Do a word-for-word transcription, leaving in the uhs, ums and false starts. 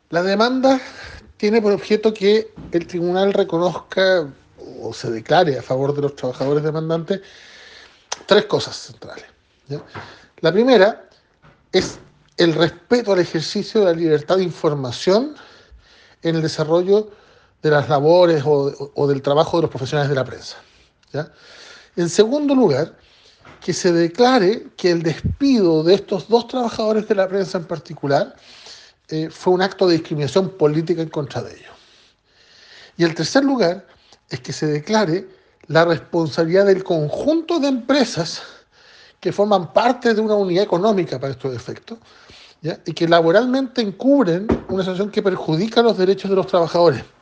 La demanda tiene por objeto que el tribunal reconozca o se declare a favor de los trabajadores demandantes tres cosas centrales, ¿ya? La primera es el respeto al ejercicio de la libertad de información en el desarrollo de las labores o, o del trabajo de los profesionales de la prensa, ¿ya? En segundo lugar, que se declare que el despido de estos dos trabajadores de la prensa en particular eh, fue un acto de discriminación política en contra de ellos. Y el tercer lugar es que se declare la responsabilidad del conjunto de empresas que forman parte de una unidad económica para estos efectos, ¿ya? Y que laboralmente encubren una situación que perjudica los derechos de los trabajadores.